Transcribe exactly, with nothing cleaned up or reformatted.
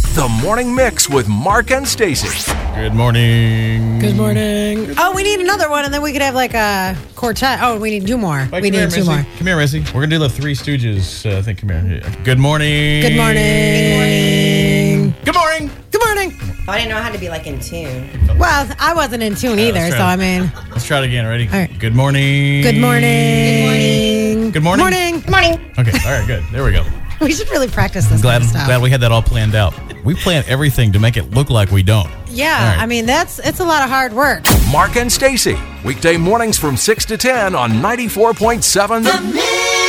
The Morning Mix with Mark and Stacy. Good morning. Good morning. Oh, we need another one, and then we could have like a quartet. Oh, we need two more. Wait, we come need here, two Missy. more. Come here, Missy. We're going to do the Three Stooges. Uh, I think, come here. Good morning. Good morning. Good morning. Good morning. I didn't know how to be like in tune. Well, I wasn't in tune Uh, either, let's so try I it. mean. Let's try it again. Ready? All right. Good morning. Good morning. Good morning. Morning. Good morning. Okay, all right, good. There we go. We should really practice this Glad, kind of stuff. glad we had that all planned out. We plan everything to make it look like we don't. yeah, All right. I mean that's it's a lot of hard work. Mark and Stacy. Weekday mornings from six to ten on ninety-four point seven. The Mix.